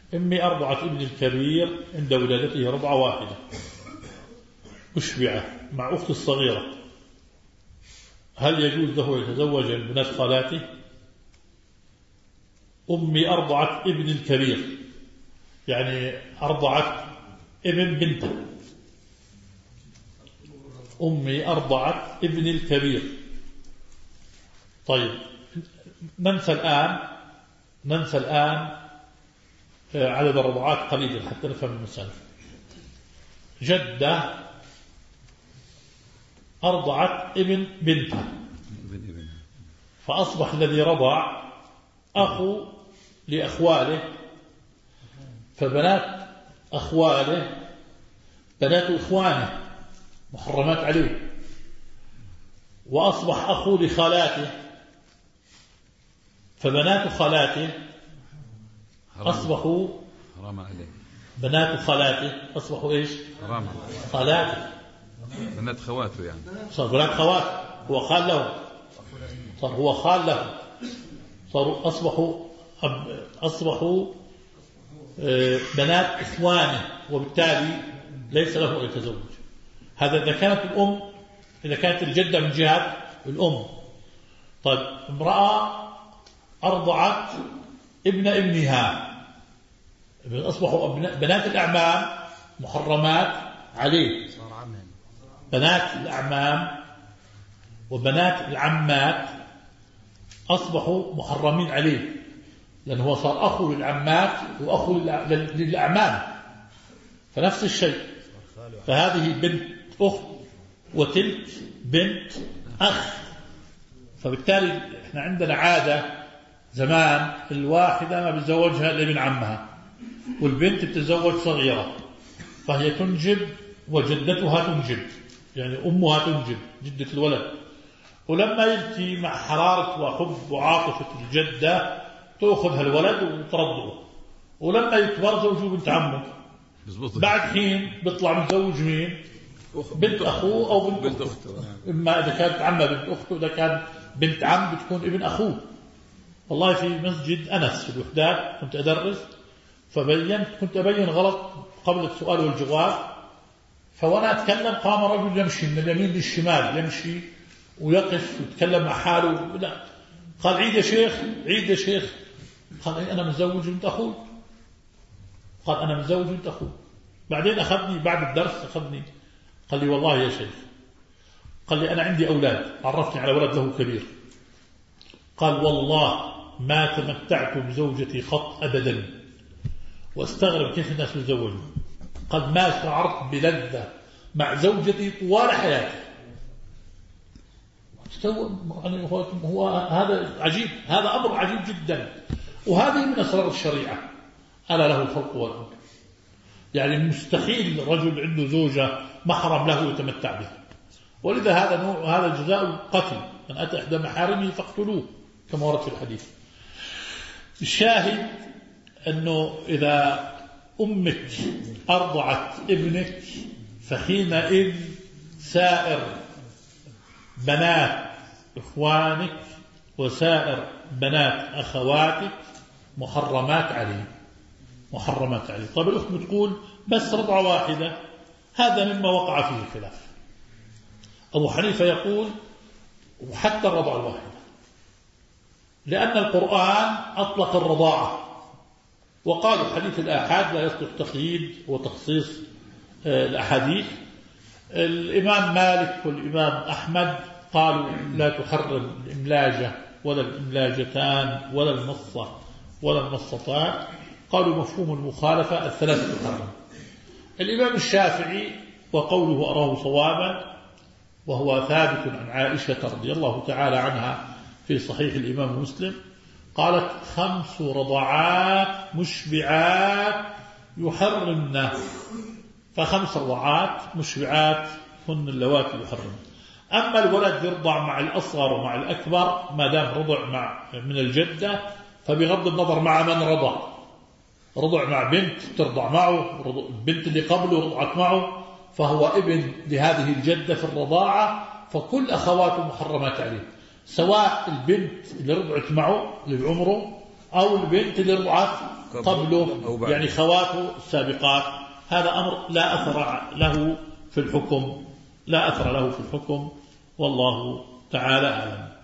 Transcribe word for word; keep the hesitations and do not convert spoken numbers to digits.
أمي أرضعت ابن الكبير عند ولادته رضعة واحدة أشبع مع أختي الصغيرة، هل يجوز له يتزوج من بنات خالاته؟ أمي أرضعت ابن الكبير يعني أرضعت ابن بنته. أمي أرضعت ابن الكبير. طيب ننسى الآن ننسى الآن عدد الرضعات قليلا حتى نفهم المسألة. جدة أرضعت ابن بنته، فأصبح الذي رضع أخو لأخواله، فبنات أخواله بنات إخوانه محرمات عليه، وأصبح أخو لخالاته، فبنات خالاته أصبحوا حرام عليه. بنات خالاته أصبحوا إيش؟ حرام. خالاته بنات خواته يعني صار بنات خواته، هو خال له، صار هو خال له، صاروا أصبحوا أصبحوا بنات إخوانه، وبالتالي ليس له أن يتزوج. هذا إذا كانت الأم، إذا كانت الجدة من جهة الأم. طيب امرأة أرضعت ابن ابنها، أصبحوا بنات الأعمام محرمات عليه، بنات الأعمام وبنات العمات أصبحوا محرمين عليه، لأنه هو صار أخو للعمات وأخو للأعمام، فنفس الشيء. فهذه بنت أخت وتلك بنت أخ، فبالتالي احنا عندنا عادة زمان الواحدة ما بتزوجها إلا ابن عمها، والبنت بتزوج صغيرة فهي تنجب وجدتها تنجب، يعني أمها تنجب جدة الولد، ولما يأتي مع حرارة وحب وعاطفة الجدة تأخذها الولد وترضعه، ولما يكبر زوجه بنت عمه بعد حين بيطلع متزوج مين؟ بنت أخوه أو بنت, بنت أخته. إما إذا كانت عمه بنت أخته، إذا كان بنت عم بتكون ابن أخوه. والله في مسجد أنس في الوحدات كنت أدرس، فبينت كنت أبين غلط قبل السؤال والجواب، فوانا أتكلم قام رجل يمشي من اليمين للشمال، يمشي ويقف ويتكلم مع حاله، لا قال عيد يا شيخ، عيد يا شيخ. قال أنا متزوج بنت أخوي، قال أنا متزوج بنت أخوي. بعدين أخذني بعد الدرس، أخذني قال لي والله يا شيخ، قال لي أنا عندي أولاد، عرفني على ولد له كبير، قال والله ما تمتعت بزوجتي خط أبدا، واستغرب كيف الناس يتزوجوا. قد ما شعرت بلذة مع زوجتي طوال حياتي. يعني هو هذا عجيب، هذا أمر عجيب جدا، وهذه من أسرار الشريعة، ألا له الخلق والأمر. يعني مستحيل رجل عنده زوجة محرم له يتمتع بها، ولذا هذا نوع، هذا جزاء القتل، من أتى إحدى محارمه فاقتلوه كما ورد في الحديث. الشاهد أنه إذا أمك أرضعت ابنك فحينئذ سائر بنات إخوانك وسائر بنات أخواتك محرمات عليه، محرمات عليه. طيب الأخت بتقول بس رضعة واحدة، هذا مما وقع فيه الخلاف. أبو حنيفة يقول وحتى الرضعة الواحدة، لأن القرآن أطلق الرضاعة، وقالوا حديث الآحاد لا يصلح تقييد وتخصيص الأحاديث. الإمام مالك والإمام أحمد قالوا لا تحرم الإملاجة ولا الإملاجتان ولا المصة ولا المصتان، قالوا مفهوم المخالفة الثلاثة تحرم. الإمام الشافعي وقوله أراه صوابا، وهو ثابت عن عائشة رضي الله تعالى عنها في صحيح الإمام مسلم، قالت خمس رضعات مشبعات يحرمن، فخمس رضعات مشبعات هن اللواتي يحرمن. أما الولد يرضع مع الأصغر ومع الأكبر ما دام رضع مع من الجدة، فبغض النظر مع من رضع، رضع مع بنت ترضع معه، البنت اللي قبله رضعت معه، فهو ابن لهذه الجدة في الرضاعة، فكل أخواته محرمات عليه، سواء البنت اللي رضعت معه اللي بعمره أو البنت اللي رضعت قبله أو بعد. يعني خواته السابقات، هذا أمر لا أثر له في الحكم، لا أثر له في الحكم، والله تعالى أعلم.